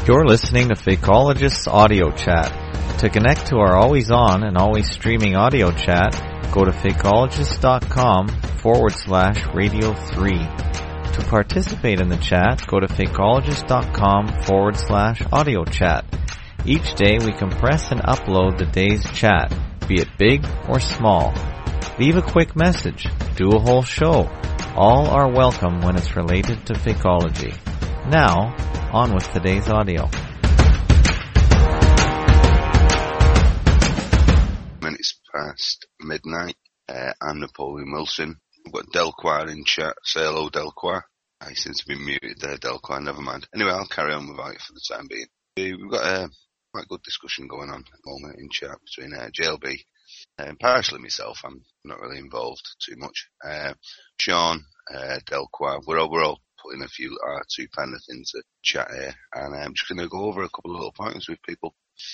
You're listening to Fakeologist's audio chat. To connect to our always on and always streaming audio chat, go to fakeologist.com/radio 3. To participate in the chat, go to fakeologist.com/audio chat. Each day we compress and upload the day's chat, be it big or small. Leave a quick message, do a whole show. All are welcome when it's related to Fakeology. Now, on with today's audio. Minutes past midnight. I'm Napoleon Wilson. We've got Delquire in chat. Say hello, Delquire. I seem to be muted there, Delquire. Never mind. Anyway, I'll carry on without you for the time being. We've got a quite good discussion going on at the moment in chat between JLB and partially myself. I'm not really involved too much. Sean, Delquire, we're all putting a few R2 Penrith into chat here, and I'm just going to go over a couple of little points with people.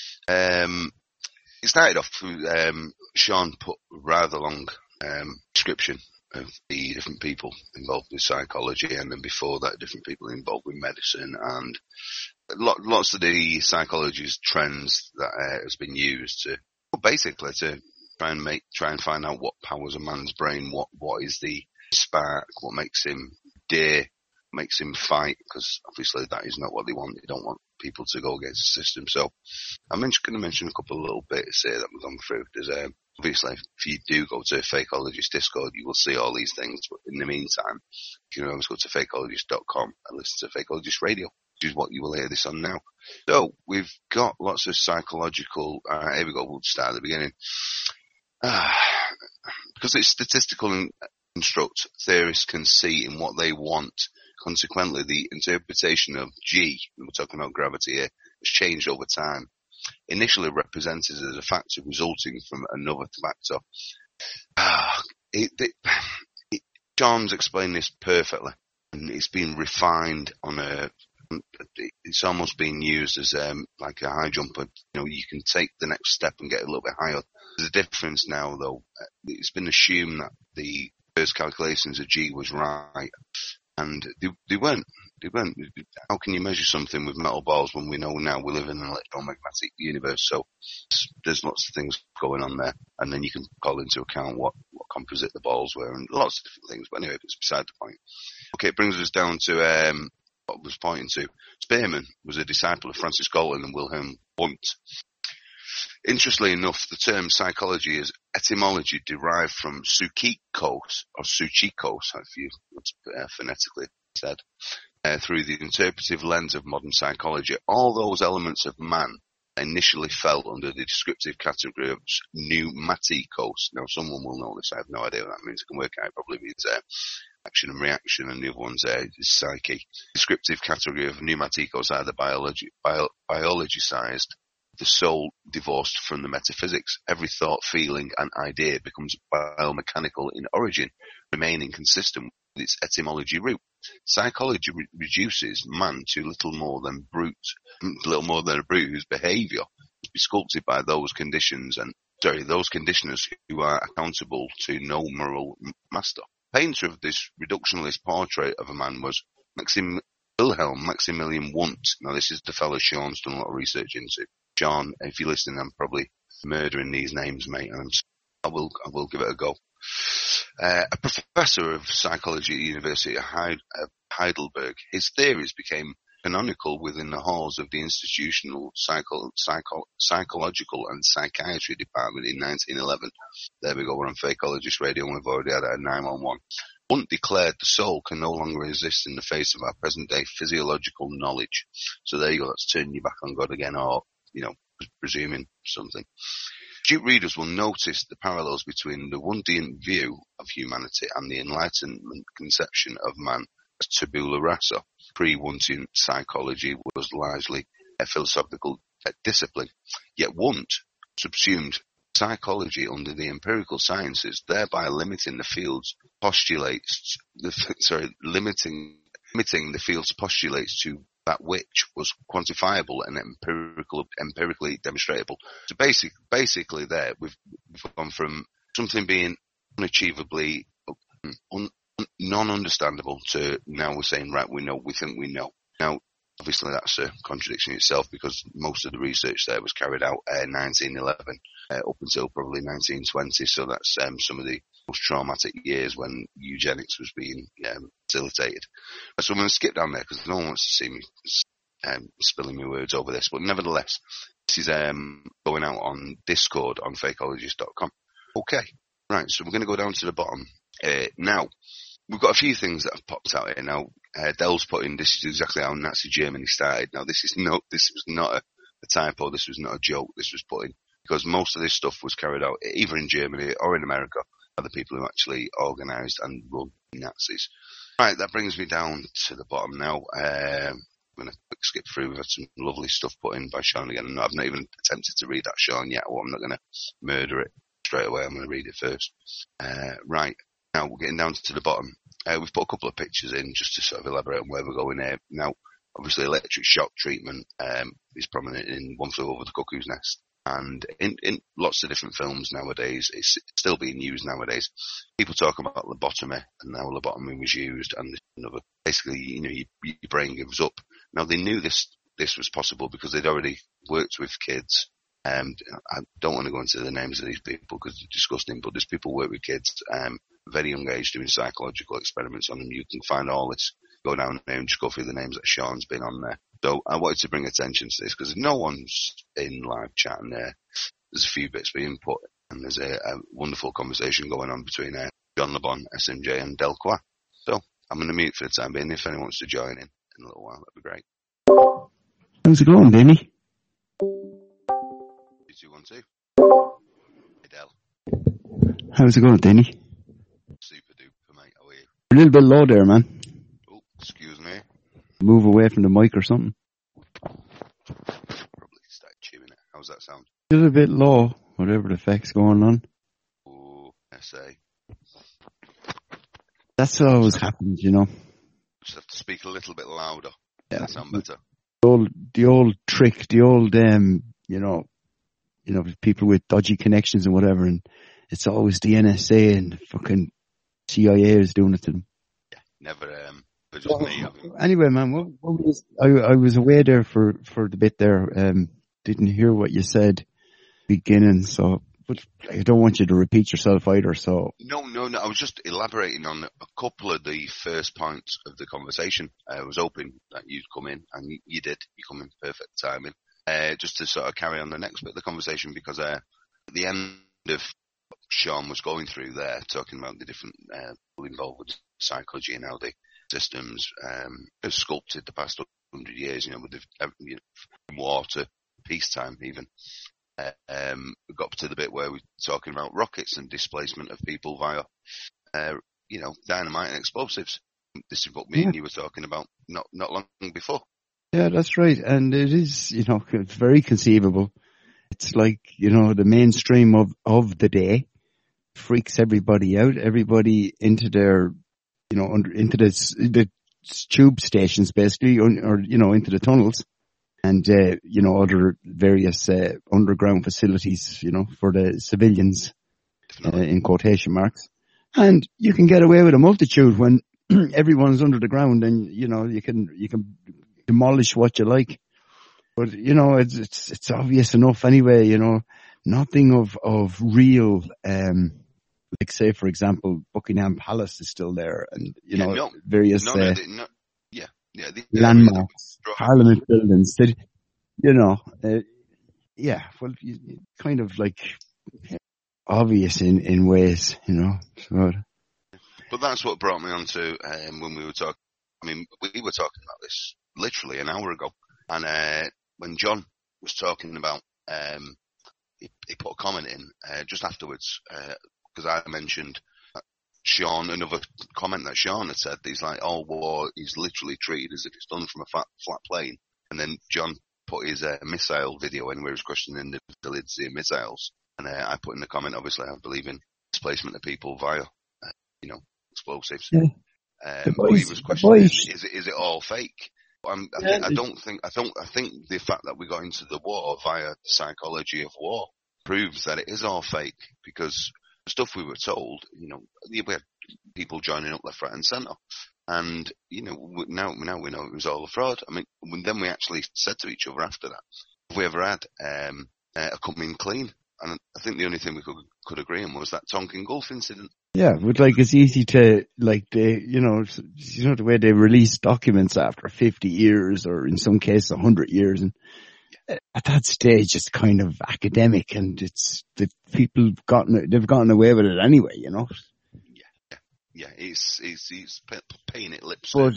It started off with Sean put a rather long description of the different people involved with psychology, and then before that, different people involved with medicine, and lots of the psychologist trends that has been used to, well, basically to try and find out what powers a man's brain, what is the spark, what makes him dare, makes him fight, because obviously that is not what they want. They don't want people to go against the system. So I'm going to mention a couple of little bits here that we've gone through. There's obviously, if you do go to Fakeologist Discord, you will see all these things. But in the meantime, you can always go to fakeologist.com and listen to Fakeologist Radio, which is what you will hear this on now. So we've got lots of psychological. Here we go. We'll start at the beginning. Because it's statistical construct, theorists can see in what they want. Consequently, the interpretation of G, we're talking about gravity here, has changed over time. Initially represented as a factor resulting from another factor. John's explained this perfectly, and it's been refined on it's almost being used as like a high jumper. You know, you can take the next step and get a little bit higher. There's a difference now, though. It's been assumed that the first calculations of G was right, and they weren't. How can you measure something with metal balls when we know now we live in an electromagnetic universe? So there's lots of things going on there, and then you can call into account what composite the balls were and lots of different things. But anyway, it's beside the point. Okay, it brings us down to what I was pointing to. Spearman was a disciple of Francis Galton and Wilhelm Wundt. Interestingly enough, the term psychology is etymology derived from psychikos, or psychikos, if you want to put it phonetically said, through the interpretive lens of modern psychology. All those elements of man initially fell under the descriptive category of pneumatikos. Now, someone will know this. I have no idea what that means. I can work out. It probably means action and reaction, and the other one's is psyche. Descriptive category of pneumatikos are the biologicized, the soul divorced from the metaphysics. Every thought, feeling, and idea becomes biomechanical in origin, remaining consistent with its etymology root. Psychology reduces man to little more than a brute whose behaviour must be sculpted by those conditioners who are accountable to no moral master. Painter of this reductionist portrait of a man was Wilhelm Maximilian Wundt. Now, this is the fellow Sean's done a lot of research into. Sean, if you're listening, I'm probably murdering these names, mate, and I will give it a go. A professor of psychology at the University of Heidelberg, his theories became canonical within the halls of the institutional psychological and psychiatry department in 1911. There we go, we're on Fakeologist Radio, and we've already had a 911. Wundt declared the soul can no longer exist in the face of our present-day physiological knowledge. So there you go, that's turning you back on God again, or, you know, presuming something. Astute readers will notice the parallels between the Wundtian view of humanity and the Enlightenment conception of man as tabula rasa. Pre-Wundtian psychology was largely a philosophical discipline, yet Wundt subsumed psychology under the empirical sciences, thereby limiting the field's postulates. Limiting the field's postulates to that which was quantifiable and empirically demonstrable. So basically there, we've gone from something being unachievably non-understandable to now we're saying, right, we think we know. Now, obviously that's a contradiction in itself because most of the research there was carried out 1911 up until probably 1920. So that's some of the most traumatic years when eugenics was being facilitated. So I'm going to skip down there because no one wants to see me spilling my words over this. But nevertheless, this is going out on Discord on fakeologist.com. Okay, right. So we're going to go down to the bottom now. We've got a few things that have popped out here now. Dell's put in, this is exactly how Nazi Germany started. Now, this was not a typo. This was not a joke. This was put in because most of this stuff was carried out either in Germany or in America by the people who actually organised and run Nazis. Right, that brings me down to the bottom now. I'm going to quick skip through. We've had some lovely stuff put in by Sean again. I've not even attempted to read that, Sean, yet. Well, I'm not going to murder it straight away. I'm going to read it first. Right. Now, we're getting down to the bottom. We've put a couple of pictures in just to sort of elaborate on where we're going here. Now, obviously, electric shock treatment is prominent in One Flew Over the Cuckoo's Nest. And in lots of different films nowadays, it's still being used nowadays. People talk about lobotomy, and how lobotomy was used, and basically, your brain gives up. Now, they knew this was possible because they'd already worked with kids. I don't want to go into the names of these people because they're disgusting, but there's people who work with kids very young age doing psychological experiments on them. You can find all this. Go down there and just go through the names that Sean's been on there. So I wanted to bring attention to this because no one's in live chat and there's a few bits being put and there's a wonderful conversation going on between John LeBon, SMJ and Delqua. So I'm going to mute for the time being. If anyone wants to join in a little while, that'd be great. How's it going, Danny? 212. Hey, Del. How's it going, Danny? Super duper, mate. How are you? A little bit low there, man. Oh, excuse me. Move away from the mic or something. Probably start chewing it. How's that sound? A little bit low, whatever the effect's going on. Oh, SA. That's what always happens, Just have to speak a little bit louder. Yeah. That sound better. The old trick, the old, people with dodgy connections and whatever, and it's always the NSA and the fucking CIA is doing it to them. Yeah, never, but just me. Anyway, man, I was away there for the bit there, didn't hear what you said beginning, so, but I don't want you to repeat yourself either, so. No, I was just elaborating on a couple of the first points of the conversation. I was hoping that you'd come in, and you did. You come in perfect timing. Just to sort of carry on the next bit of the conversation, because at the end of what Sean was going through there, talking about the different people involved with psychology and how the systems have sculpted the past 100 years, with the war to peacetime even. We got to the bit where we're talking about rockets and displacement of people via, dynamite and explosives. This is what me and you were talking about not long before. Yeah, that's right. And it is, it's very conceivable. It's like, the mainstream of the day freaks everybody out. Everybody into their, into the tube stations basically, or into the tunnels and, other various, underground facilities, for the civilians, in quotation marks. And you can get away with a multitude when everyone's under the ground and, you can demolish what you like. But, it's obvious enough anyway, nothing of real, like say, for example, Buckingham Palace is still there and, various, landmarks, Parliament buildings, kind of like obvious in ways, so. But that's what brought me on to, when we were talking, we were talking about this literally an hour ago. And when John was talking about, he put a comment in just afterwards, because I mentioned Sean, another comment that Sean had said. He's like, war is literally treated as if it's done from a flat plane. And then John put his missile video in where he was questioning the validity of missiles. And I put in the comment, obviously, I believe in displacement of people via, explosives. Yeah. But he was questioning, is it all fake? I think the fact that we got into the war via the psychology of war proves that it is all fake, because the stuff we were told, we had people joining up left, right and centre. And, now we know it was all a fraud. I mean, then we actually said to each other after that, have we ever had a coming clean? And I think the only thing we could agree on was that Tonkin Gulf incident. Yeah, but it's easy to, the way they release documents after 50 years or in some cases 100 years. And at that stage, it's kind of academic and it's the people they've gotten away with it anyway, Yeah, he's paying it lip service.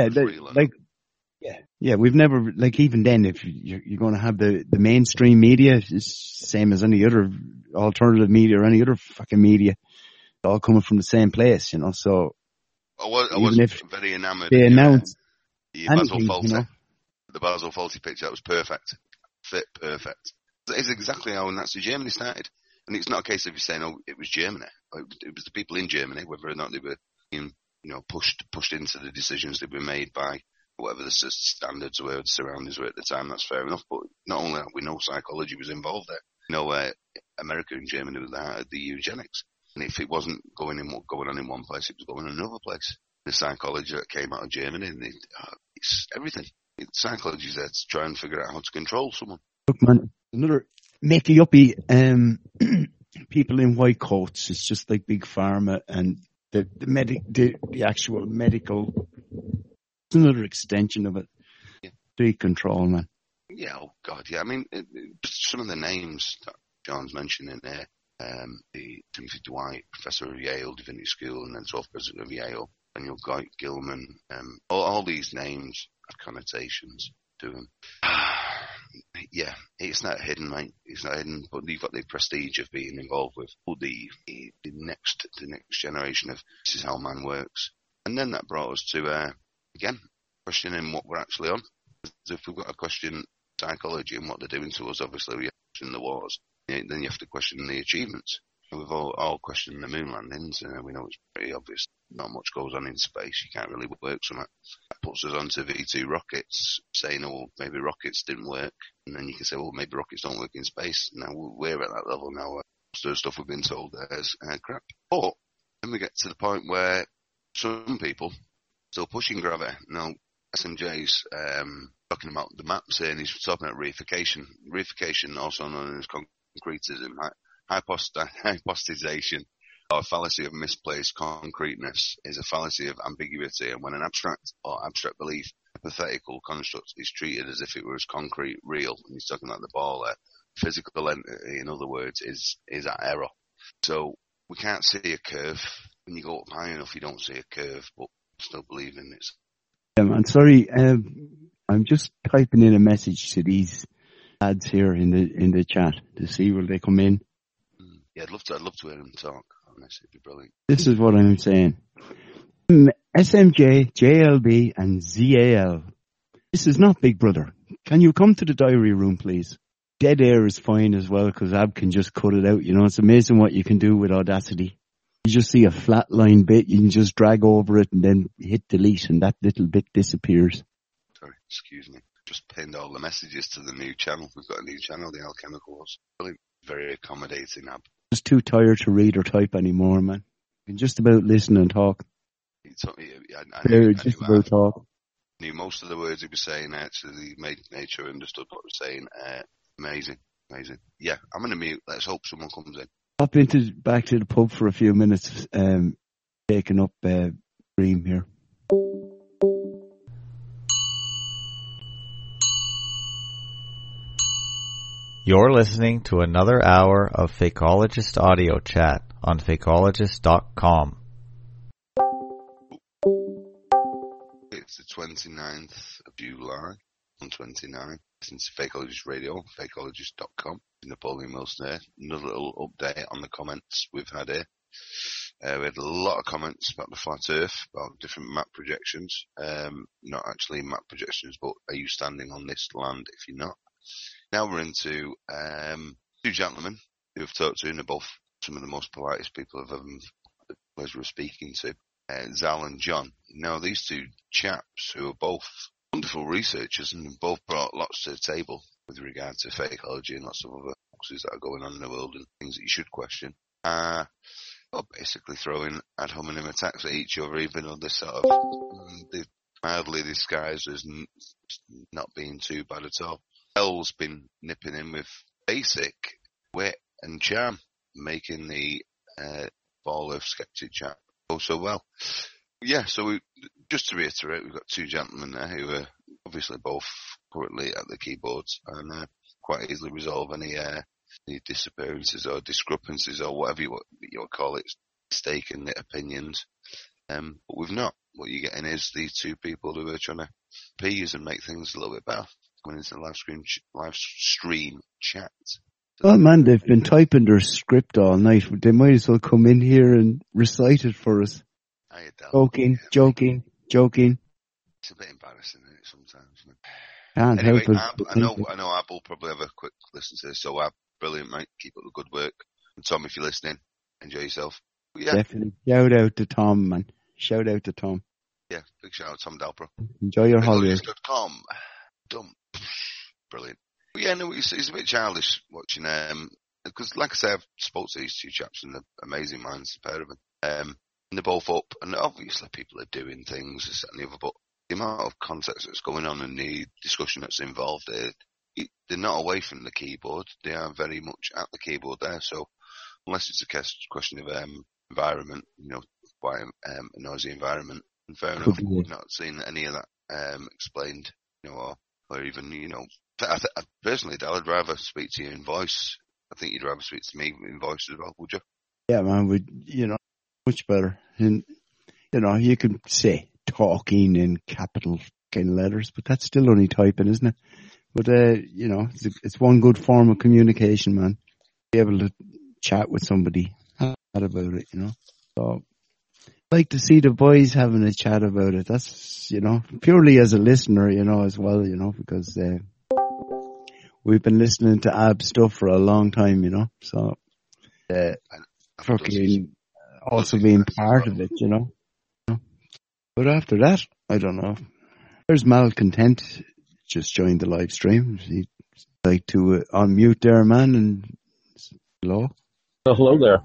But, we've never, even then, if you're going to have the mainstream media, it's the same as any other alternative media or any other fucking media, all coming from the same place, so. I was very enamoured. They announced the Basil Fawlty. The Basil Fawlty picture, that was perfect. Fit perfect. It's exactly how Nazi Germany started. And it's not a case of you saying, oh, it was Germany. It was the people in Germany, whether or not they were being, pushed into the decisions that were made by whatever the standards were, the surroundings were at the time. That's fair enough. But not only that, we know psychology was involved there. America and Germany were the heart of the eugenics. And if it wasn't going on in one place, it was going in another place. The psychology that came out of Germany, it's everything. Psychology is there to try and figure out how to control someone. Look, man, another makey-uppy people in white coats. It's just like Big Pharma and the actual medical. It's another extension of it. Yeah. Street control, man. Yeah, oh God, yeah. I mean, just some of the names that John's mentioning there. The Timothy Dwight, professor of Yale Divinity School, and then 12th president of Yale, Daniel Gilman. All these names have connotations to them. Yeah, it's not hidden, mate. It's not hidden, but you've got the prestige of being involved with the next generation of this is how man works. And then that brought us to, again, questioning what we're actually on. If we've got to question psychology and what they're doing to us, obviously we question the wars. Then you have to question the achievements. We've all questioned the moon landings. We know it's pretty obvious. Not much goes on in space. You can't really work something. That puts us onto V2 rockets, saying, oh, well, maybe rockets didn't work. And then you can say, well, maybe rockets don't work in space. Now we're at that level now. Most of the stuff we've been told there is crap. But then we get to the point where some people still pushing gravity. Now, SMJ's talking about the maps here, and he's talking about reification. Reification, also known as concretism, hypostization, or fallacy of misplaced concreteness, is a fallacy of ambiguity, and when an abstract or abstract belief, hypothetical construct, is treated as if it were as concrete, real, and he's talking about the ball there, physical entity, in other words, is at error. So we can't see a curve. When you go up high enough, you don't see a curve, but still believe in it. I'm sorry, I'm just typing in a message to these lads here in the chat to see will they come in. Yeah, I'd love to hear them talk. Honestly, it'd be brilliant. This is what I'm saying. SMJ, JLB, and ZAL. This is not Big Brother. Can you come to the diary room, please? Dead air is fine as well, because Ab can just cut it out. It's amazing what you can do with Audacity. You just see a flat line bit, you can just drag over it and then hit delete, and that little bit disappears. Sorry, excuse me. Just pinned all the messages to the new channel. We've got a new channel, the Alchemicals. Really very accommodating, Ab. Just too tired to read or type anymore, man. You can just about listen and talk. I knew most of the words he was saying. Actually, made sure I understood what he was saying. Amazing. Yeah, I'm going to mute. Let's hope someone comes in. Hop back to the pub for a few minutes, taking up Dream here. You're listening to another hour of Fakeologist Audio Chat on Fakeologist.com. It's the 29th of July, on 29. Since Fakeologist Radio, Fakeologist.com. Napoleon Wilson there. Another little update on the comments we've had here. We had a lot of comments about the flat earth, about different map projections. Not actually map projections, but are you standing on this land if you're not? Now we're into two gentlemen who I've talked to, and they're both some of the most politest people I've ever had the pleasure of speaking to, Zal and John. Now these two chaps, who are both wonderful researchers and both brought lots to the table with regard to fakeology and lots of other boxes that are going on in the world and things that you should question. well, basically throwing ad hominem attacks at each other, even though they're sort of they've mildly disguised as not being too bad at all. Elle's been nipping in with basic wit and charm, making the Ball of Skeptic chat go so well. Yeah, so just to reiterate, we've got two gentlemen there who are obviously both currently at the keyboards and quite easily resolve any disappearances or discrepancies or whatever you call it, mistaken opinions. But we've not. What you're getting is these two people who are trying to appease and make things a little bit better coming into the live stream chat. Well, man, they've been typing their script all night. They might as well come in here and recite it for us. Joking. It's a bit embarrassing, isn't it, sometimes? Can't anyway, help it. I know Ab will probably have a quick listen to this, so Ab, brilliant, mate. Keep up the good work. And Tom, if you're listening, enjoy yourself. But yeah. Definitely. Shout out to Tom, man. Shout out to Tom. Yeah, big shout out to Tom Dalpro. Enjoy your holiday. Dumb. Brilliant. But yeah, no, it's a bit childish watching, because like I say, I've spoke to these two chaps and they're amazing minds, the pair of them. And they're both up, and obviously people are doing things, this and the other, but the amount of context that's going on and the discussion that's involved, they're not away from the keyboard. They are very much at the keyboard there. So unless it's a question of environment, quite a noisy environment, and fair enough, we've not seen any of that explained, or even, personally, I'd rather speak to you in voice. I think you'd rather speak to me in voice as well, would you? Yeah, man, much better. And, you can say talking in capital kind of letters, but that's still only typing, isn't it? But, it's one good form of communication, man. Be able to chat with somebody about it, So, I like to see the boys having a chat about it. That's, purely as a listener, as well, because, we've been listening to Ab stuff for a long time, so, fucking also being part of it, But after that, I don't know. There's Malcontent just joined the live stream. He'd like to unmute there, man, and hello. Oh, hello there.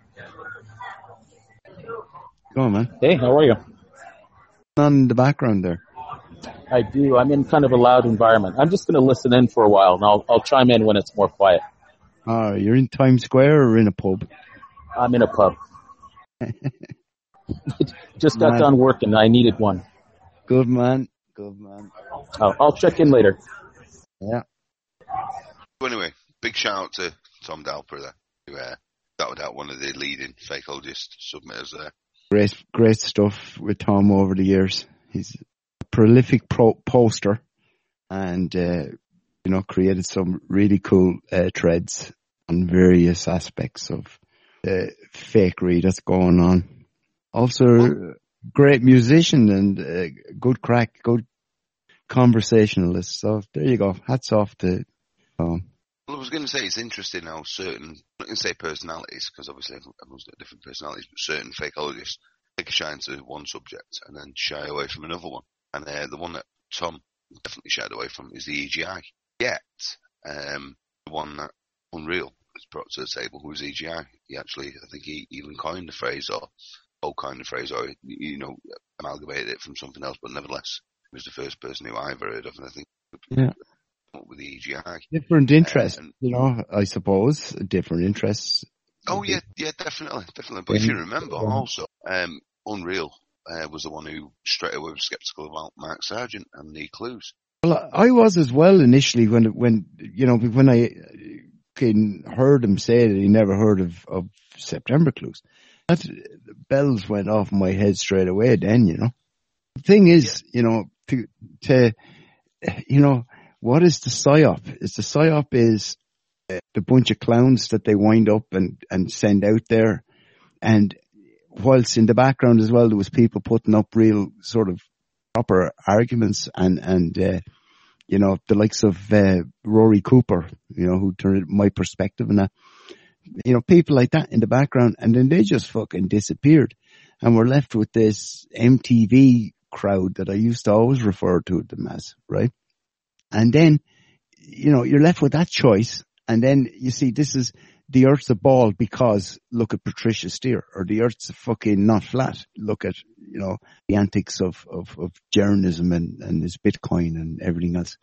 Go on, man. Hey, how are you? On the background there. I do. I'm in kind of a loud environment. I'm just going to listen in for a while, and I'll chime in when it's more quiet. You're in Times Square or in a pub? I'm in a pub. Just got done working. I needed one. Good man. I'll check in later. Yeah. Anyway, big shout out to Tom Dalpro there, who started out one of the leading fakeologist submitters there. Great stuff with Tom over the years. He's a prolific poster and, created some really cool threads on various aspects of fakery that's going on. Also, great musician and good crack, good conversationalist. So there you go. Hats off to Tom. Well, I was going to say it's interesting how certain, I'm not going to say personalities, because obviously everyone's got different personalities, but certain fakeologists take a shine to one subject and then shy away from another one. And the one that Tom definitely shied away from is the EGI. Yet, the one that Unreal has brought to the table was EGI. He actually, I think he even coined the phrase or amalgamated it from something else, but nevertheless, he was the first person who I ever heard of, and I think with the EGI. Different interests, I suppose. Different interests. Oh, yeah, definitely. But if you remember, also, Unreal was the one who straight away was sceptical about Mark Sargent and the clues. Well, I was as well initially when I heard him say that he never heard of September clues. That bells went off in my head straight away then, The thing is, what is the PSYOP? The PSYOP is the bunch of clowns that they wind up and send out there. And whilst in the background as well, there was people putting up real sort of proper arguments and the likes of Rory Cooper, who turned my perspective and that. People like that in the background, and then they just fucking disappeared. And we're left with this MTV crowd that I used to always refer to them as, right? And then, you're left with that choice. And then you see this is the Earth's a ball because look at Patricia Steer, or the Earth's fucking not flat. Look at, the antics of journalism and this Bitcoin and everything else.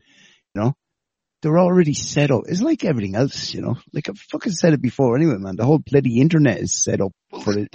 They're already set up. It's like everything else, like I've fucking said it before anyway, man. The whole bloody internet is set up for that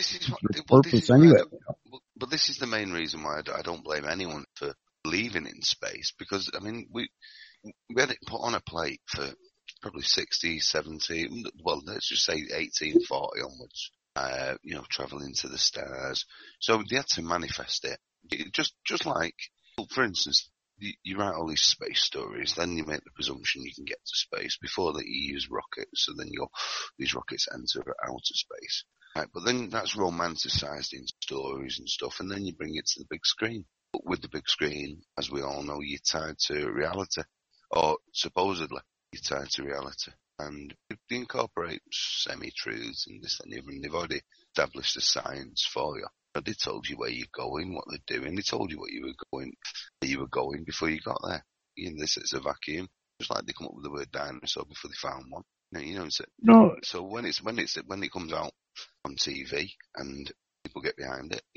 purpose anyway. But this is the main reason why I don't blame anyone for believing in space, because, I mean, we had it put on a plate for probably 60, 70, well, let's just say 1840 onwards, traveling to the stars. So they had to manifest it. Just like, for instance, you write all these space stories, then you make the presumption you can get to space. Before that, you use rockets, so then these rockets enter outer space. Right, but then that's romanticized in stories and stuff, and then you bring it to the big screen. But with the big screen, as we all know, you're tied to reality, or supposedly you're tied to reality. And they incorporate semi-truths and this and the other, and they've already established the science for you. They told you where you're going, what they're doing. They told you where you were going before you got there. It's a vacuum. Just like they come up with the word dinosaur before they found one. No. So when it comes out on TV and people get behind it,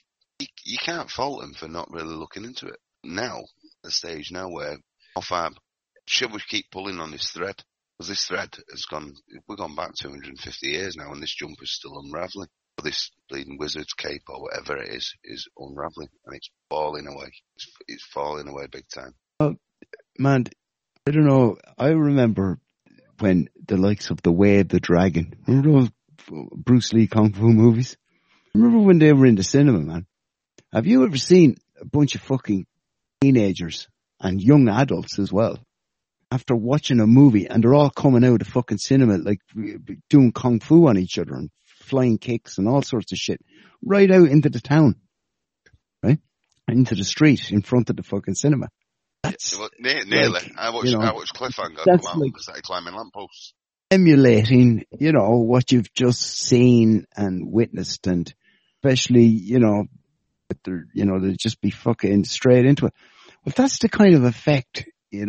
you can't fault them for not really looking into it. Now, the stage now where should we keep pulling on this thread? Because this thread we've gone back 250 years now, and this jumper's still unravelling. This bleeding wizard's cape or whatever it is unravelling, and it's falling away. It's falling away big time. Oh, man, I don't know. I remember when the likes of The Way of the Dragon, remember those Bruce Lee Kung Fu movies? Remember when they were in the cinema, man? Have you ever seen a bunch of fucking teenagers and young adults as well, after watching a movie, and they're all coming out of the fucking cinema like doing kung fu on each other and flying kicks and all sorts of shit, right out into the town, right? Into the street in front of the fucking cinema. That's nearly. Like, I watched Cliffhanger come out and started climbing lampposts. Emulating, what you've just seen and witnessed, and especially, they'll just be fucking straight into it. Well, that's the kind of effect,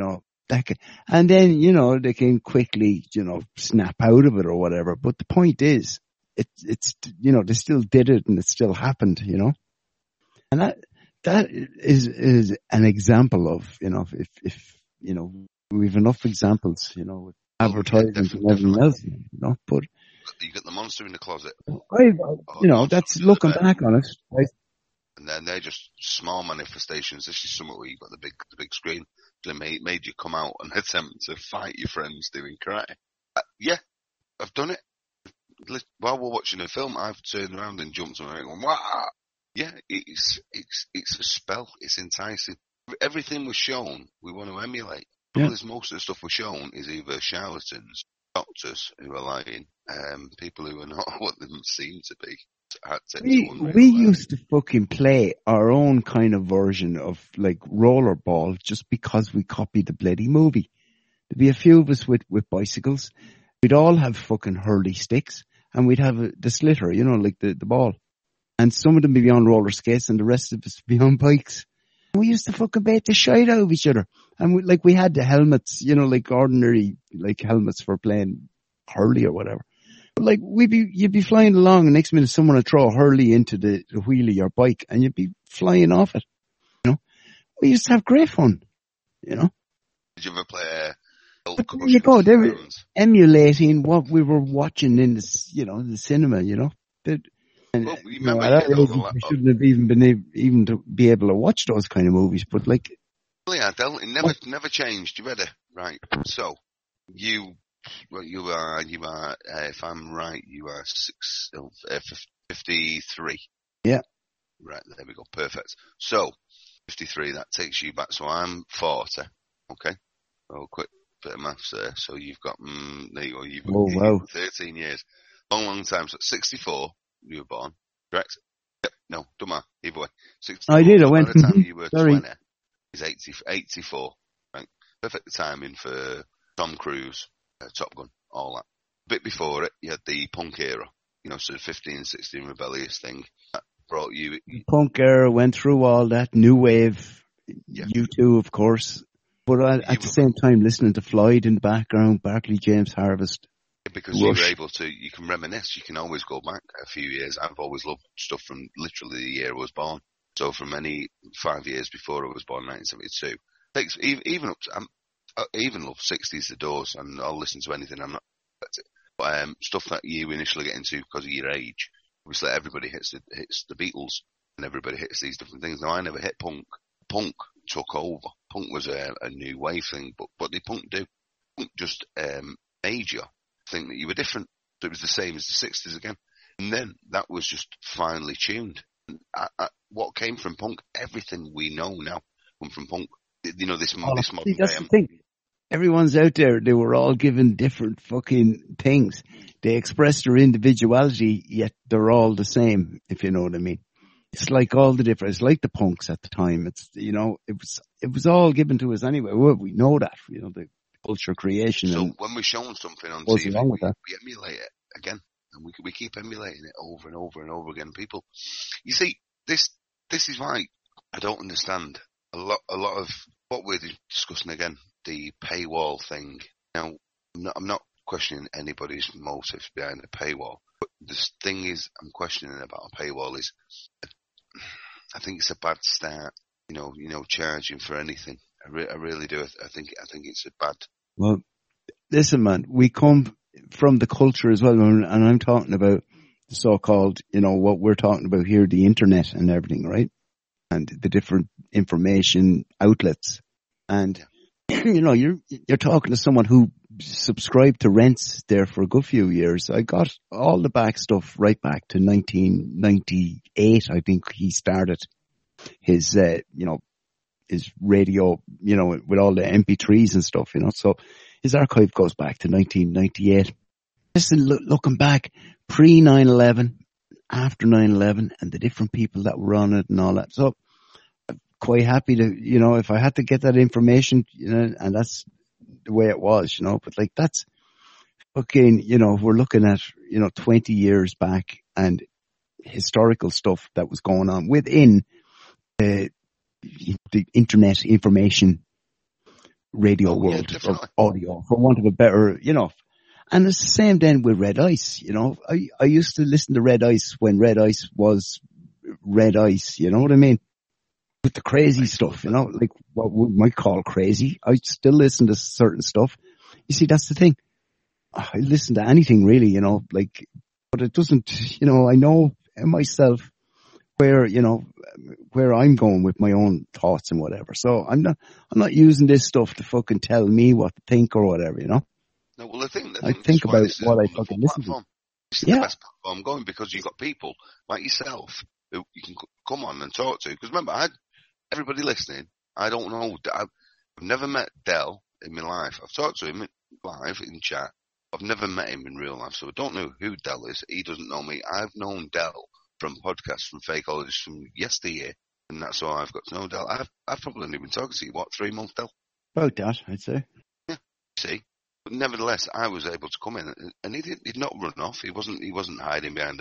and then, they can quickly, snap out of it or whatever. But the point is, it's they still did it and it still happened, and that is an example of, if we've enough examples, with advertising and everything else, but you get the monster in the closet. That's looking back on it. And then they're just small manifestations. This is something where you've got the big screen that made you come out and attempt to fight your friends doing karate. Yeah, I've done it. While we're watching a film, I've turned around and jumped on it and gone, wow! Yeah, it's a spell. It's enticing. Everything we're shown, we want to emulate. Because most of the stuff we're shown is either charlatans, doctors who are lying, people who are not what they seem to be. We used to fucking play our own kind of version of like rollerball just because we copied the bloody movie. There'd be a few of us with bicycles. We'd all have fucking hurley sticks, and we'd have the slitter, like the ball. And some of them would be on roller skates and the rest of us would be on bikes. And we used to fucking bait the shit out of each other. And we had the helmets, like ordinary, like helmets for playing hurley or whatever. But like you'd be flying along, and next minute someone would throw a hurley into the wheel of your bike and you'd be flying off it. We used to have great fun, Did you ever play but there you go, they were emulating what we were watching in the, the cinema, And, we shouldn't have even been even to be able to watch those kind of movies, but like. Yeah, it never changed. You ready? Right. So, you are, if I'm right, you are 53. Yeah. Right, there we go. Perfect. So, 53, that takes you back. So I'm 40. Okay. Oh, quick bit of maths there. So you've got, there you go. You've got 13 years. Long time. So 64, you were born. Correct? Yep. No, don't matter. Either way. 64, I did. I went. By the time you were 20, is 84. Right. Perfect timing for Tom Cruise, Top Gun, all that. A bit before it, you had the punk era. So the 15, 16 rebellious thing. That brought you. Punk era, went through all that. New wave. Yeah. U2, of course. But at the same time, listening to Floyd in the background, Barclay James Harvest. Because you were able to, you can reminisce, you can always go back a few years. I've always loved stuff from literally the year I was born. So from any 5 years before I was born, 1972. Takes, even up to, I even love 60s, The Doors, and I'll listen to anything. I'm not, but, stuff that you initially get into because of your age. Obviously everybody hits the Beatles and everybody hits these different things. Now I never hit punk. Punk took over. Punk was a new wave thing, but what did punk do? Punk just, made you think that you were different. So it was the same as the 60s again. And then that was just finely tuned. What came from punk, everything we know now come from punk. You know, this modern day. That's the thing. Everyone's out there, they were all given different fucking things. They express their individuality, yet they're all the same, if you know what I mean. It's like all the different, it's like the punks at the time. It's, you know, it was all given to us anyway. Well, we know that, you know, the culture creation. So when we're showing something on TV, we emulate it again. And we keep emulating it over and over and over again. People, you see, this is why I don't understand a lot of what we're discussing again, the paywall thing. Now, I'm not questioning anybody's motives behind the paywall, but this thing is, I'm questioning about a paywall is, I think it's a bad start. You know, charging for anything. I really do. I think it's a bad. Well, listen, man, we come from the culture as well, and I'm talking about the so-called, you know, what we're talking about here, the internet and everything, right? And the different information outlets. And, you know, you're talking to someone who subscribed to Rents there for a good few years. I got all the back stuff right back to 1998. I think he started his, you know, his radio, you know, with all the MP3s and stuff, you know. So his archive goes back to 1998. Just looking back, pre 9/11, after 9/11, and the different people that were on it and all that. So I'm quite happy to, you know, if I had to get that information, you know, and that's the way it was, you know. But like that's fucking, you know, we're looking at, you know, 20 years back and historical stuff that was going on within the internet information radio world of audio, for want of a better, you know. And it's the same then with Red Ice, you know. I used to listen to Red Ice when Red Ice was Red Ice, you know what I mean? With the crazy stuff, you know, like what we might call crazy. I still listen to certain stuff. You see, that's the thing. I listen to anything really, you know, like, but it doesn't, you know, I know myself where, you know, where I'm going with my own thoughts and whatever. So I'm not using this stuff to fucking tell me what to think or whatever, you know? No, well, I think about what I fucking listen to. This is the best platform going because you've got people like yourself who you can come on and talk to. Because remember, everybody listening, I don't know, I've never met Del in my life. I've talked to him live in chat. I've never met him in real life, so I don't know who Del is. He doesn't know me. I've known Del from podcasts from Fakeologists from yesteryear, and that's how I've got to know Del. I've probably only been talking to you, 3 months, Del? About that, I'd say. Yeah, see? But nevertheless, I was able to come in, and he did not run off. He wasn't hiding behind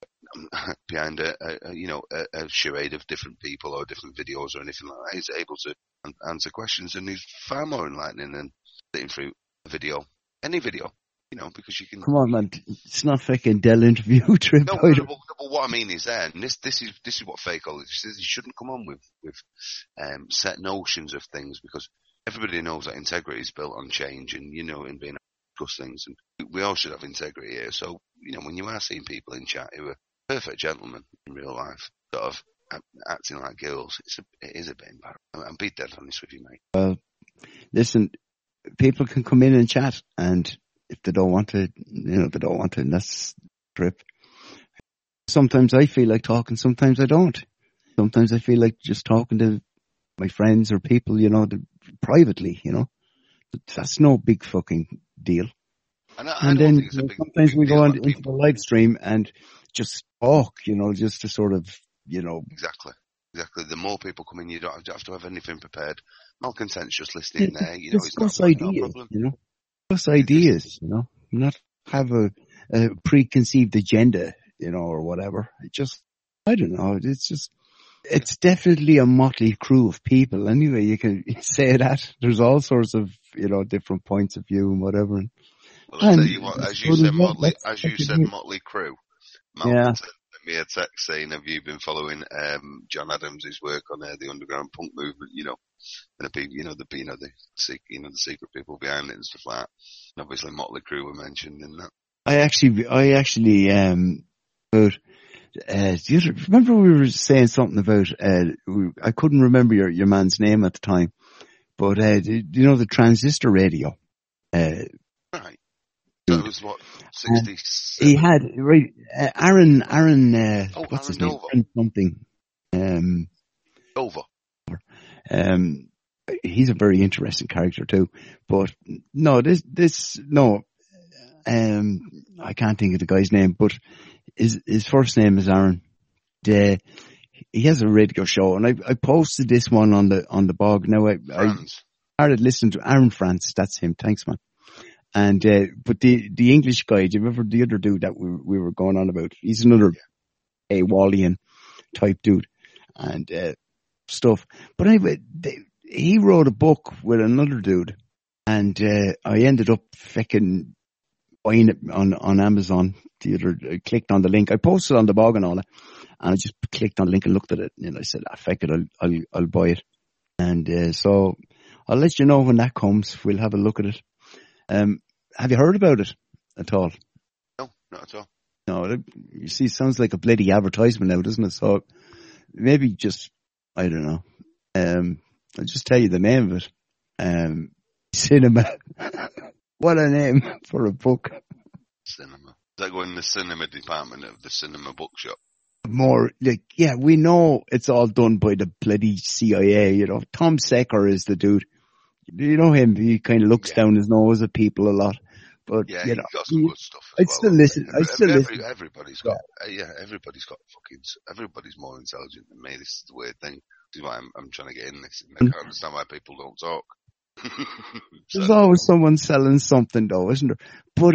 a charade of different people or different videos or anything like that. He's able to answer questions, and he's far more enlightening than sitting through a video, any video, you know, because you can. Come on, man! It's not fucking Del interview trip. No, but what I mean is, and this is what Fakeologists says. You shouldn't come on with set notions of things because everybody knows that integrity is built on change and, you know, in being able to discuss things, and we all should have integrity here. So, you know, when you are seeing people in chat who are perfect gentlemen in real life, sort of acting like girls, it is a bit embarrassing. I'm being dead honest with you, mate. Well, listen, people can come in and chat, and if they don't want to, you know, they don't want to, and that's the trip. Sometimes I feel like talking, sometimes I don't. Sometimes I feel like just talking to my friends or people, you know, privately, you know. That's no big fucking deal. And then sometimes we go into the live stream and just talk, you know, just to sort of, you know. Exactly. The more people come in, you don't have to have anything prepared. Malcontent's just listening there, you know. Discuss ideas, you know. Discuss ideas, you know. Not have a preconceived agenda, you know, or whatever. I don't know. It's definitely a motley crew of people. Anyway, you can say that. There's all sorts of, you know, different points of view and whatever. Well, I'll tell you what, as you said, Motley Crue, Malcolm sent me a text saying, have you been following, John Adams' work on the underground punk movement, and the secret people behind it and stuff like that. And obviously Motley Crue were mentioned in that. I actually, remember we were saying something about, I couldn't remember your man's name at the time, but, the transistor radio? Right. So it was what, 60? He had, right, Aaron, what's his name? Dover. Aaron something. Dover. He's a very interesting character too, but no, I can't think of the guy's name, but his first name is Aaron. He has a radio show, and I posted this one on the blog. Now I started listening to Aaron France. That's him. Thanks, man. And but the English guy, do you remember the other dude that we were going on about? He's another Wallian type dude and stuff. But anyway, he wrote a book with another dude, and I ended up fucking buying it on Amazon. I clicked on the link. I posted on the blog and all that, and I just clicked on the link and looked at it, and I said, fuck it, I'll buy it. And so I'll let you know when that comes. We'll have a look at it. Have you heard about it at all? No, not at all. No, you see, it sounds like a bloody advertisement now, doesn't it? So maybe just, I don't know. I'll just tell you the name of it. Cinema. What a name for a book. Cinema. Does that go in the cinema department of the cinema bookshop? More like, yeah, we know it's all done by the bloody CIA, Tom Secker is the dude. You know him, he kind of looks down his nose at people a lot. But, yeah, he's got some good stuff. Still listen. Everybody's got fucking, everybody's more intelligent than me. This is the weird thing. This is why I'm trying to get in this. And I can't understand why people don't talk. There's always someone selling something though, isn't there? But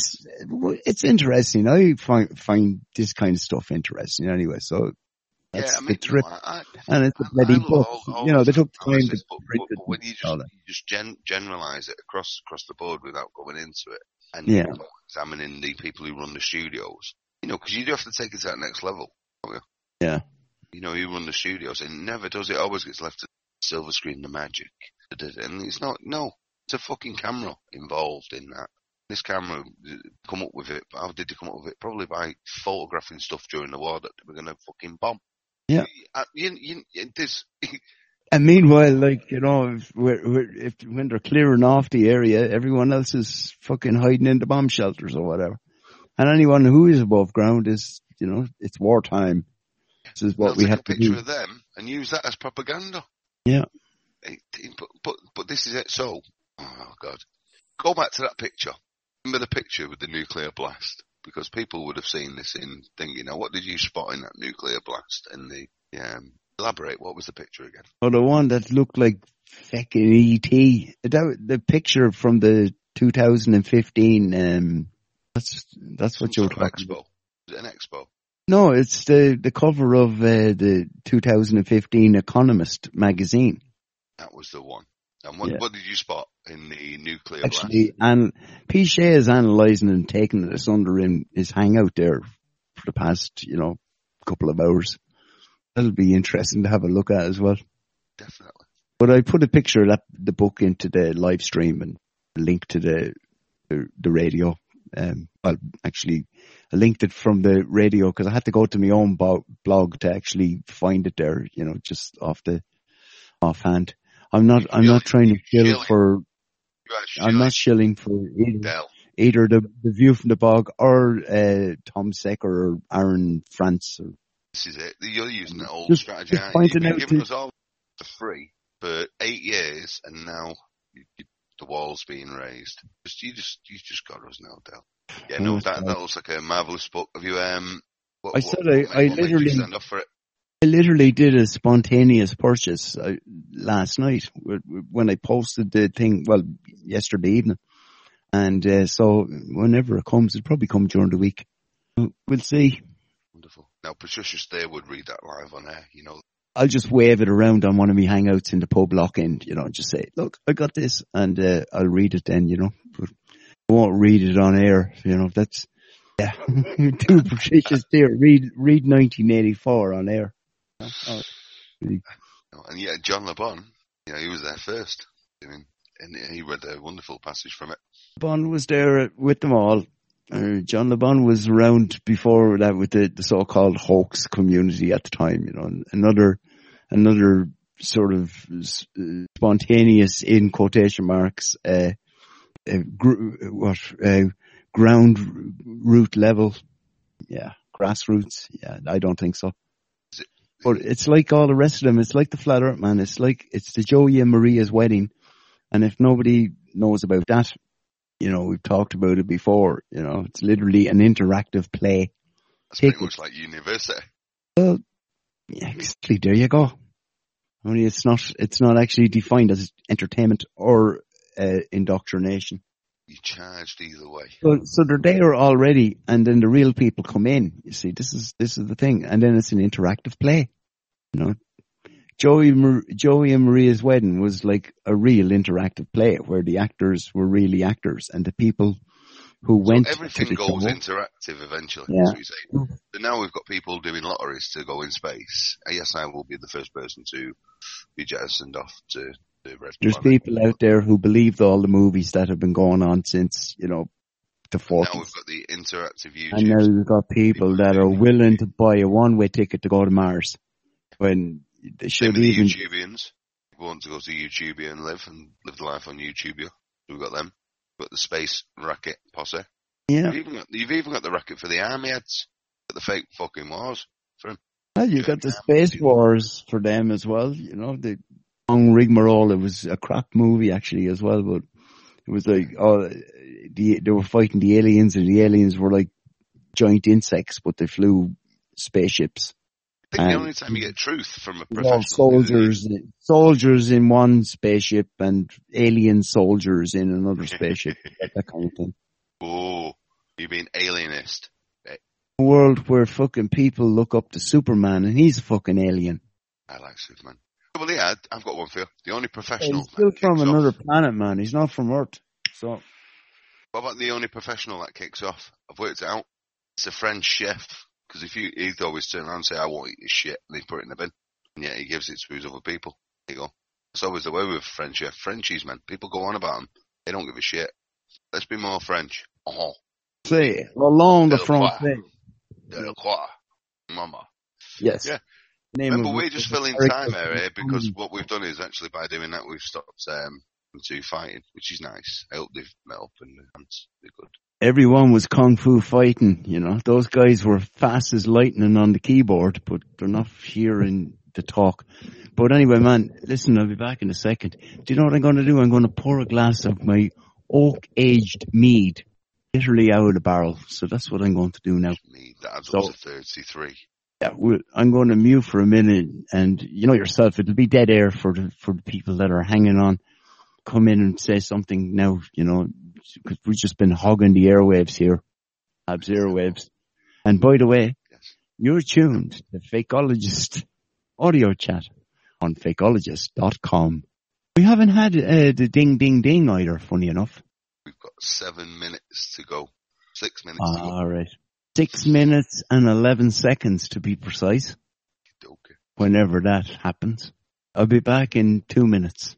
it's interesting. I find this kind of stuff interesting anyway, so that's the trip. And it's a bloody book. They took time to print it. When you just generalize it across the board without going into it and examining the people who run the studios, because you do have to take it to that next level, don't you? Yeah. You run the studios, and it never does. It always gets left to silver screen the magic. And it's not, it's a fucking camera involved in that. This camera, come up with it, how did they come up with it? Probably by photographing stuff during the war that they were going to fucking bomb. Yeah. And meanwhile, when they're clearing off the area, everyone else is fucking hiding in the bomb shelters or whatever. And anyone who is above ground is, it's wartime. This is what we have to do. Take a picture of them and use that as propaganda. Yeah. But this is it. So, oh God, go back to that picture. Remember the picture with the nuclear blast, because people would have seen this in thinking, what did you spot in that nuclear blast? And elaborate. What was the picture again? Oh, the one that looked like fucking E.T. The picture from the 2015. That's what you're talking about. Is it an expo? No, it's the cover of the 2015 Economist magazine. That was the one. And what did you spot in the nuclear blast? Actually, and Pichet is analysing and taking this under in his hangout there for the past, couple of hours. That'll be interesting to have a look at as well. Definitely. But I put a picture of the book into the live stream and a link to the radio. Actually, I linked it from the radio because I had to go to my own blog to actually find it there, just offhand. I'm not trying to shill for, I'm not shilling for either the view from the bog or Tom Secker or Aaron France. This is it. You're using that old strategy. You've been giving us all for free for 8 years, and now the wall's being raised. You just got us now, Del. Yeah, no, that looks like a marvelous book. Have you I literally did a spontaneous purchase last night when I posted the thing, yesterday evening. And so whenever it comes, it'll probably come during the week. We'll see. Wonderful. Now, Patricia Stair would read that live on air, I'll just wave it around on one of my hangouts in the pub lock-in, and just say, look, I got this, and I'll read it then, But I won't read it on air. You know, that's, yeah, too precious there. Read 1984 on air. Oh, really. And yet John Le Bon, he was there first. I mean, and he read a wonderful passage from it. Bon was there with them all. John Le Bon was around before that with the so-called hoax community at the time. Another sort of spontaneous, in quotation marks, ground root level. Yeah, grassroots. Yeah, I don't think so. But it's like all the rest of them. It's like the Flat Earth Man. It's the Joey and Maria's wedding. And if nobody knows about that, we've talked about it before. It's literally an interactive play. That's pretty much like university. Well, yeah, exactly. There you go. Only it's not actually defined as entertainment or indoctrination. You charged either way. So they're there already, and then the real people come in. You see, this is the thing, and then it's an interactive play. Joey and Maria's wedding was like a real interactive play where the actors were really actors, and the people who went. Everything goes interactive eventually. Yeah. That's what you say. But now we've got people doing lotteries to go in space. Yes, I will be the first person to be jettisoned off to the red There's planet. people out there who believed all the movies that have been going on since, the 40s. Now we've got the interactive YouTube. And now we've got people that are willing to buy a one-way ticket to go to Mars when they should even. The YouTubians. People want to go to YouTubia and live the life on YouTubia. We've got them. We've got the space racket posse. Yeah. You've even got the racket for the army heads. The fake fucking wars for them. Well, you got the Space Wars for them as well. The long rigmarole. It was a crap movie actually as well, but it was like, they were fighting the aliens, and the aliens were like giant insects, but they flew spaceships. I think the only time you get truth from a professional soldiers in one spaceship and alien soldiers in another spaceship, that kind of thing. Oh, you mean alienist? A world where fucking people look up to Superman, and he's a fucking alien. I like Superman. Well, yeah, I've got one for you. The only professional. He's still from another planet, man. He's not from Earth. So, what about the only professional that kicks off? I've worked it out. It's a French chef. Because he'd always turn around and say, I won't eat this shit, and he'd put it in the bin. And yet he gives it to his other people. There you go. That's always the way with French chef. Frenchies, man. People go on about them. They don't give a shit. Let's be more French. Oh. C'est along the français. Delacroix. Mama. Yes. Yeah. Remember, we're just filling time here because what we've done is actually by doing that we've stopped to fighting, which is nice. I hope they've met up and the hands. They're good. Everyone was kung fu fighting, Those guys were fast as lightning on the keyboard, but they're not hearing the talk. But anyway, man, listen, I'll be back in a second. Do you know what I'm going to do? I'm going to pour a glass of my oak-aged mead, literally out of the barrel. So that's what I'm going to do now. Mead, that adds up to 33. Yeah, I'm going to mute for a minute, and you know yourself, it'll be dead air for the people that are hanging on. Come in and say something now, because we've just been hogging the airwaves here, Abs airwaves. And by the way, you're tuned to Fakeologist audio chat on fakeologist.com. We haven't had the ding ding ding either, funny enough. We've got 7 minutes to go. 6 minutes to go. All right. 6 minutes and 11 seconds to be precise. Okay. Whenever that happens. I'll be back in 2 minutes.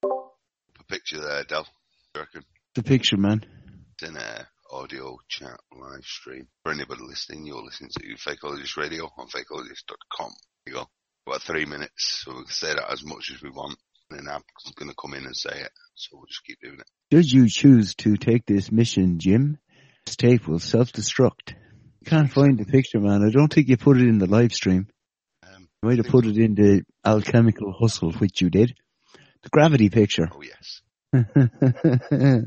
Picture there, Del. You reckon? The picture, man. It's in a audio chat live stream. For anybody listening, you're listening to Fakeologist Radio on fakeologist.com. There you go. About 3 minutes, so we can say that as much as we want. And then I'm going to come in and say it, so we'll just keep doing it. Should you choose to take this mission, Jim, this tape will self-destruct. Can't find the picture, man. I don't think you put it in the live stream. You might have put it in the Alchemical Hustle, which you did. The gravity picture. Oh, yes. There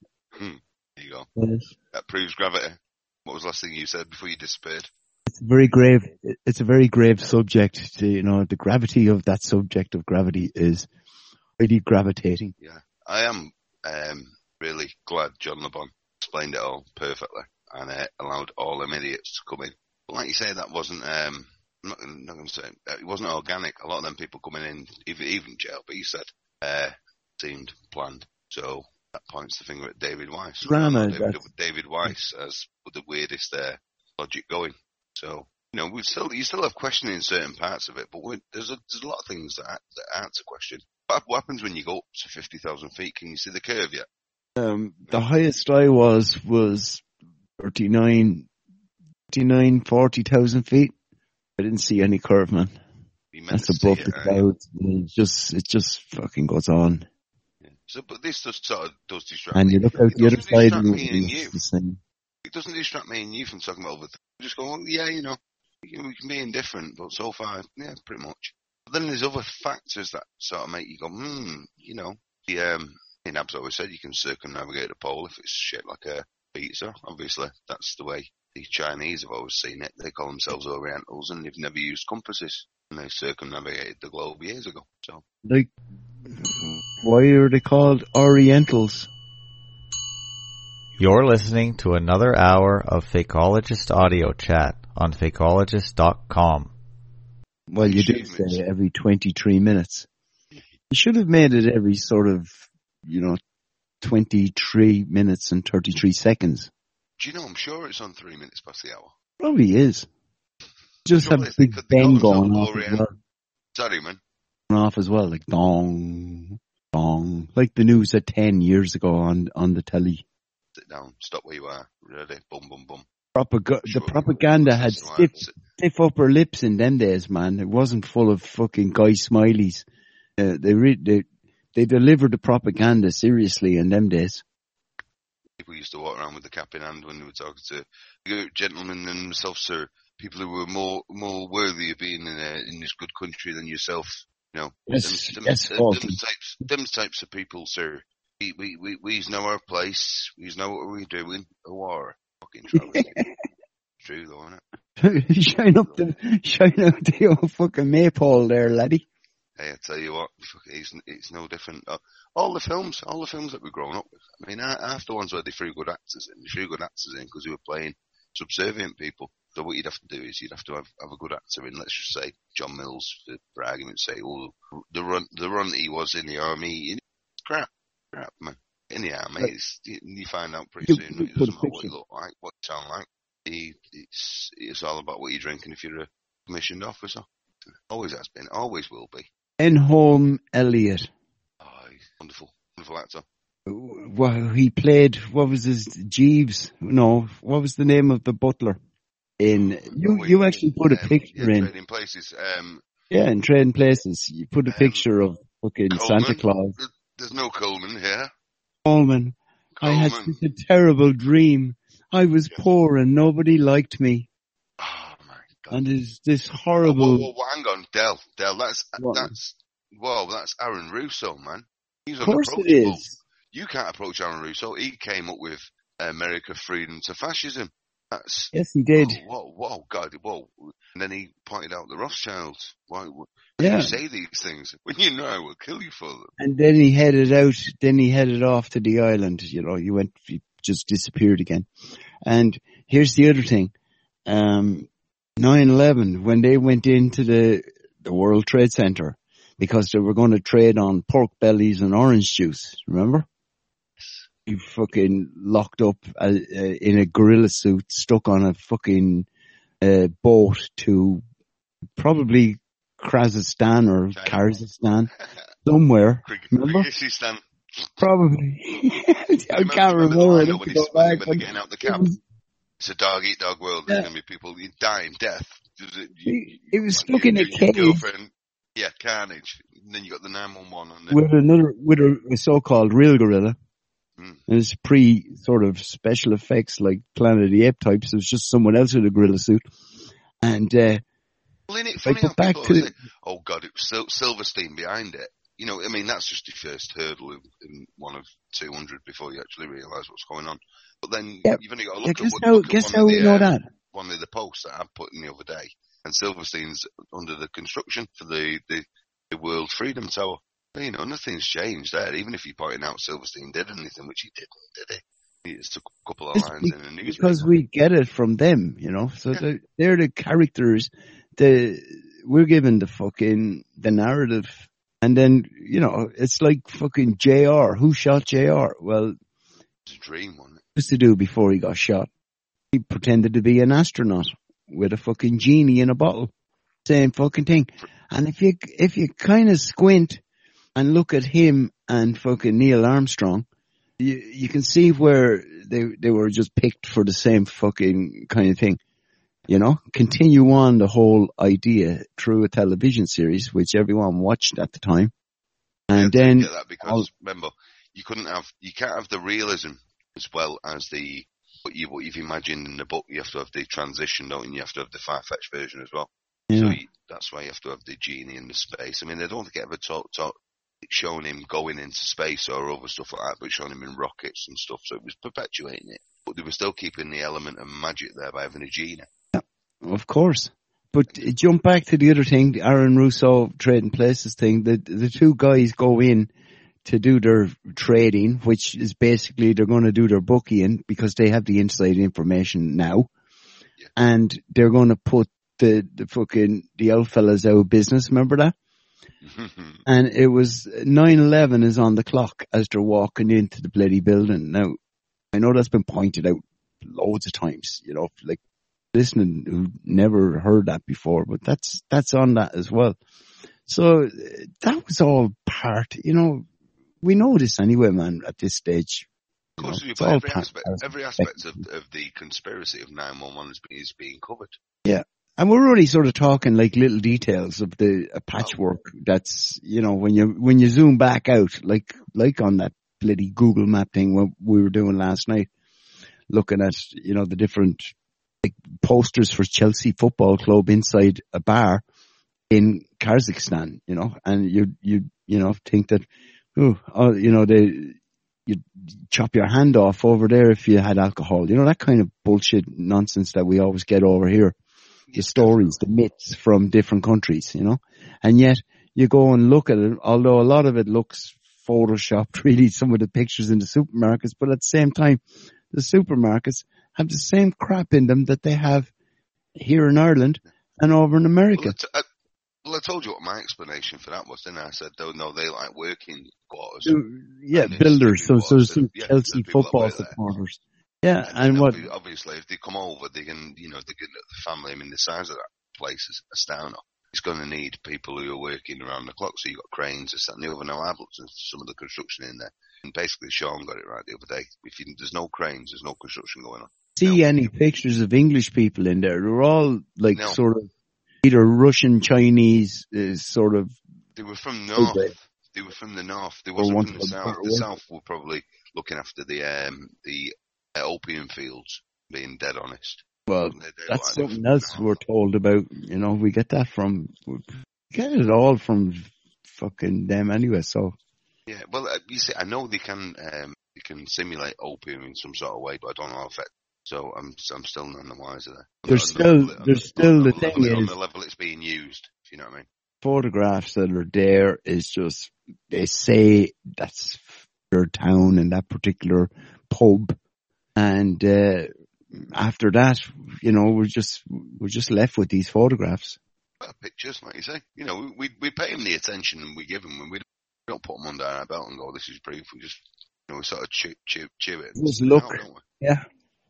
you go. Yes. That proves gravity. What was the last thing you said before you disappeared? It's a very grave subject. The gravity of that subject of gravity is really gravitating. Yeah. I am really glad John Le Bon explained it all perfectly and allowed all them idiots to come in. But like you say, that wasn't, I'm not going to say, it wasn't organic. A lot of them people coming in, even jail, but you said, seemed planned. So that points the finger at David Weiss. Drama. David Weiss as the weirdest logic going. So, you know, you still have questioning in certain parts of it, but there's a lot of things that aren't to question. What happens when you go up to 50,000 feet? Can you see the curve yet? The highest I was 40,000 feet. I didn't see any curve, man. That's above the clouds. It just fucking goes on. Yeah. So, but this does distract me. And you look out the other side and it's the same. It doesn't distract me and you from talking about other things. Just go, well, yeah, you know, we can be indifferent, but so far, yeah, pretty much. But then there's other factors that sort of make you go, you know, Ab's always said you can circumnavigate the pole if it's shaped like a pizza. Obviously, that's the way the Chinese have always seen it. They call themselves Orientals and they've never used compasses. And they circumnavigated the globe years ago. So, like, why are they called Orientals? You're listening to another hour of Fakeologist audio chat on Fakeologist.com. Well, you do say every 23 minutes. You should have made it every sort of, 23 minutes and 33 seconds. Do you know, I'm sure it's on 3 minutes past the hour. Probably is. Just have a big bang going off as well. Sorry, man. Off as well, like dong, dong. Like the news at 10 years ago on the telly. Sit down, stop where you are, ready, boom, boom, boom. The propaganda had stiff upper lips in them days, man. It wasn't full of fucking Guy Smileys. They delivered the propaganda seriously in them days. People used to walk around with the cap in hand when they were talking to gentlemen themselves, sir. People who were more worthy of being in this good country than yourself. You know, them types of people, sir. We know our place. We know what we're doing. A war, fucking travesty. True though, isn't it? shine out the old fucking maypole there, laddie. Hey, I tell you what, it's no different. All the films that we've grown up with. I mean, half the ones where they threw good actors in because they were playing subservient people. So what you'd have to do is you'd have to have a good actor in. Let's just say John Mills, for argument's sake. The run he was in the army, crap, man. In the army, you find out pretty soon. It doesn't matter what you look like, what you sound like. It's all about what you're drinking if you're a commissioned officer. Always has been, always will be. Enholm Elliott. Oh, he's wonderful actor. Well, he played, what was his, Jeeves? No, what was the name of the butler? You actually put a picture in. Trading Places. In Trading Places. You put a picture of fucking Coleman. Santa Claus. There's no Coleman here. Coleman. I had such a terrible dream. I was poor and nobody liked me. Oh my God. And there's this horrible... Whoa, hang on, Del, that's Aaron Russo, man. He's of course it is. You can't approach Aaron Russo. He came up with America Freedom to Fascism. Yes, he did. Whoa, God, whoa. And then he pointed out the Rothschilds. Why you say these things when you know I will kill you for them? And then he headed off to the island. He just disappeared again. And here's the other thing. 9/11, when they went into the World Trade Center, because they were going to trade on pork bellies and orange juice, remember? He fucking locked up in a gorilla suit, stuck on a fucking boat to probably Kazakhstan or Kazakhstan, somewhere. Remember? Kyrgyzstan. Probably. I can't remember. Getting out the cap. It's a dog-eat-dog world. There's going to be people dying death. He was stuck in a cage. Girlfriend. Yeah, carnage. And then you got the 911. With a so-called real gorilla. And it's sort of special effects like Planet of the Apes types. It was just someone else with a gorilla suit. And, oh God, it was Silverstein behind it. You know, I mean, that's just your first hurdle in one of 200 before you actually realise what's going on. But then you've only got to look at one of the posts that I put in the other day. And Silverstein's under the construction for the World Freedom Tower. You know, nothing's changed there. Even if you're pointing out Silverstein did anything, which he didn't, did he? He just took a couple of lines in the news. Because we get it from them, you know. So they're the characters. We're given the narrative. And then, it's like fucking JR. Who shot JR? Well, It's a dream, wasn't it? used to do before he got shot. He pretended to be an astronaut with a fucking genie in a bottle. Same fucking thing. And if you kind of squint and look at him and fucking Neil Armstrong, you can see where they were just picked for the same fucking kind of thing. Continue on the whole idea through a television series, which everyone watched at the time. And then, get that because remember, you can't have the realism as well as what you've imagined in the book. You have to have the transition, don't you? You have to have the far-fetched version as well. Yeah. So that's why you have to have the genie in the space. I mean, they don't ever talk showing him going into space or other stuff like that, but showing him in rockets and stuff. So it was perpetuating it, but they were still keeping the element of magic there by having a genie. Of course. But jump back to the other thing, Aaron Russo Trading Places thing. The two guys go in to do their trading, which is basically they're going to do their booking because they have the inside information now. Yeah. And they're going to put the old fellas out of business. Remember that? And it was 9/11 is on the clock as they're walking into the bloody building. Now, I know that's been pointed out loads of times, like, listening who never heard that before, but that's on that as well. So that was all part, we know this anyway, man, at this stage. Of course, every aspect of the conspiracy of 9/11 is being covered. Yeah. And we're really sort of talking like little details of a patchwork that's, when you zoom back out, like on that bloody Google map thing what we were doing last night, looking at, the different posters for Chelsea Football Club inside a bar in Kazakhstan, and you think that, you'd chop your hand off over there if you had alcohol, that kind of bullshit nonsense that we always get over here, the stories, the myths from different countries, and yet you go and look at it, although a lot of it looks photoshopped, really, some of the pictures in the supermarkets, but at the same time, the supermarkets have the same crap in them that they have here in Ireland and over in America. Well, I told you what my explanation for that was, didn't I? I said, no, they like working quarters. Builders. So some Chelsea football supporters. Yeah, and what? Obviously, if they come over, they can, they get the family. I mean, the size of that place is astounding. It's going to need people who are working around the clock. So you've got cranes, this, that, and the other. Now, I've looked at some of the construction in there. And basically, Sean got it right the other day. There's no cranes, there's no construction going on. See any pictures of English people in there? They're all sort of either Russian, Chinese, sort of. They were from north. Okay. They were from the north. They wasn't from the south. The south were probably looking after the opium fields, being dead honest. Well, that's something else we're told about. We get that we get it all from fucking them anyway, so. Yeah, well, you see, I know they can simulate opium in some sort of way, but I don't know if it. So I'm still none the wiser there. There's still the thing is, on the level it's being used, if you know what I mean. Photographs that are there is just, they say that's their town and that particular pub. And, after that, we're just left with these photographs. Well, pictures, like you say. We pay them the attention and we give them when we don't put them under our belt and go, this is brief. We just, we sort of chew it. Just look. Out, yeah.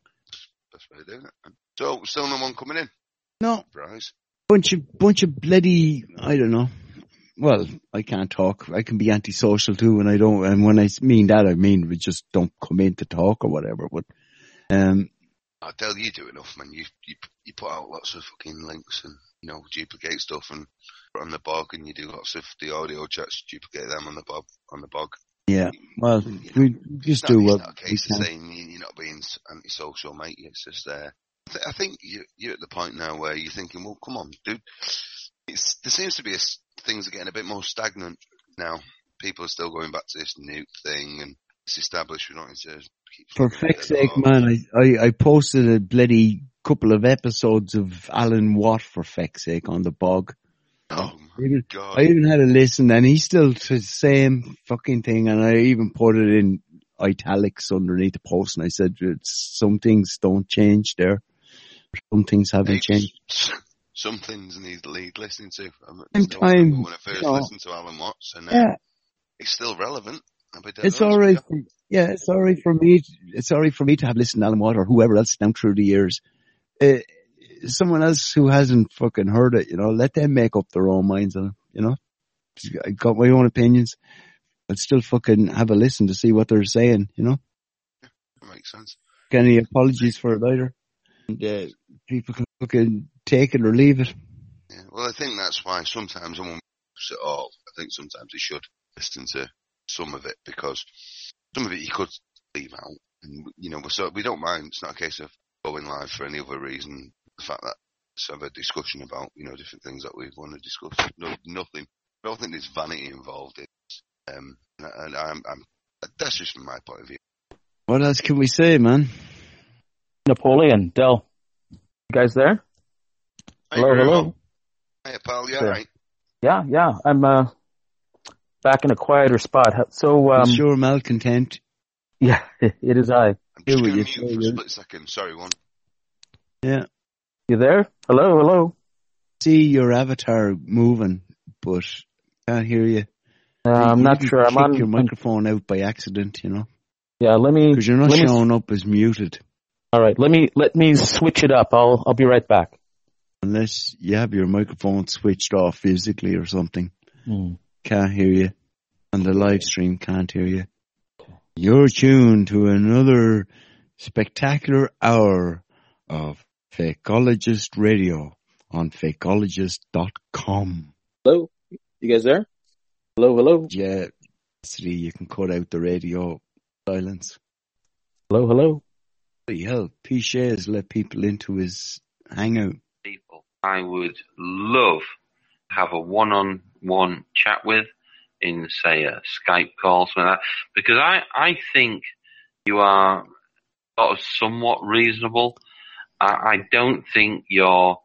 Best way of doing it. So, still no one coming in? No. Surprise. Bunch of bloody, I don't know. Well, I can't talk. I can be antisocial too, and when I mean that, I mean we just don't come in to talk or whatever. But, I tell you do enough, man. You put out lots of fucking links and, duplicate stuff and put on the bog, and you do lots of the audio chats, duplicate them on the bog. Yeah, well, we just do what we can. It's not a case of saying you're not being antisocial, mate. It's just I think you're at the point now where you're thinking, well, come on, dude. There seems to be things are getting a bit more stagnant now. People are still going back to this nuke thing, and it's established. We don't need to keep. For feck's sake, man, I posted a bloody couple of episodes of Alan Watt, for feck's sake, on the bog. Oh my God. I even had a listen, and he still the same fucking thing, and I even put it in italics underneath the post, and I said, some things don't change there. Some things haven't changed. some things need listening to. Time, when I first listened to Alan Watts, and it's still relevant. It's alright. It's alright for me. It's alright for me to have listened to Alan Watts or whoever else down through the years. Someone else who hasn't fucking heard it, let them make up their own minds on it. I got my own opinions. I'd still fucking have a listen to see what they're saying. That makes sense. Any apologies for it either. And, people can fucking take it or leave it. Yeah, well, I think that's why sometimes I won't miss it all. I think sometimes you should listen to some of it, because some of it you could leave out. And, so we don't mind. It's not a case of going live for any other reason. The fact that let's have a discussion about, different things that we want to discuss. No, nothing. I don't think there's vanity involved in it. And that's just from my point of view. What else can we say, man? Napoleon, Del. You guys there? Hello. Hey, pal, you alright? Yeah. I'm back in a quieter spot. So, sure, malcontent. Yeah, it is I. I'm just going to mute for a split second. Sorry, one. Yeah. You there? Hello. See your avatar moving, but can't hear you. I'm not sure. I'm on your microphone out by accident, Yeah, let me. Because you're not showing up as muted. All right, let me switch it up. I'll be right back. Unless you have your microphone switched off physically or something. Can't hear you. And the live stream can't hear you. Okay. You're tuned to another spectacular hour of Fakeologist Radio on fakeologist.com. Hello? You guys there? Hello? Yeah. You can cut out the radio silence. Hello? Bloody hell, Pichet has let people into his hangout. People I would love to have a one-on-one chat with in, say, a Skype call, something like that, because I think you are sort of somewhat reasonable. I don't think you're,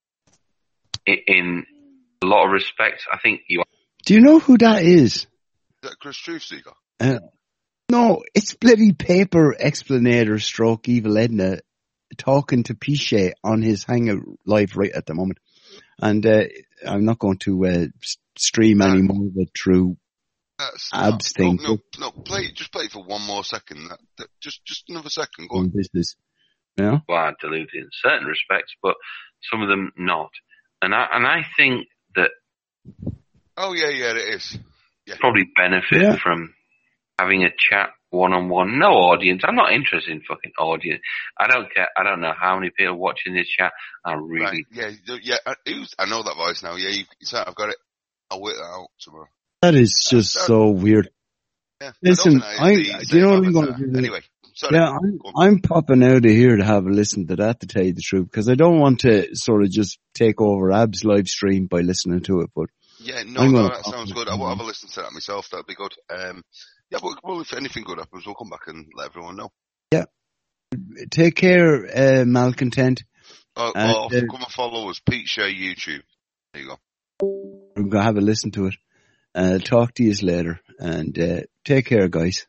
in a lot of respects, I think you are. Do you know who that is? Is that Chris Truthseeker? No, it's bloody Paper Explanator stroke Evil Edna talking to Pichet on his Hangout live right at the moment. And I'm not going to stream any more of it through Abs thing. No, just play it for one more second. Just another second. Go on. Business. Yeah? You are deluded in certain respects, but some of them not. And I think that... Oh, yeah, it is. Yeah. Probably benefit from having a chat one-on-one. No audience. I'm not interested in fucking audience. I don't care. I don't know how many people watching this chat. I really... Right. Yeah. I know that voice now. Yeah, I've got it. I'll work that out tomorrow. That is just so weird. Yeah. Listen, do you know what I'm going to do? Anyway, sorry. Yeah, I'm popping out of here to have a listen to that, to tell you the truth, because I don't want to sort of just take over Ab's live stream by listening to it, but... Yeah, no, that sounds good. I will have a listen to that myself. That'd be good. Well, if anything good happens, we'll come back and let everyone know. Yeah. Take care, Malcontent. Come and follow us, Pete Shea YouTube. There you go. I'm going to have a listen to it. I'll talk to you later. And take care, guys.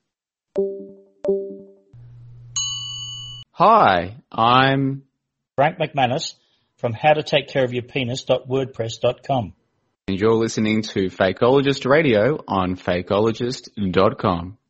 Hi, I'm Frank McManus from howtotakecareofyourpenis.wordpress.com. And you're listening to Fakeologist Radio on fakeologist.com.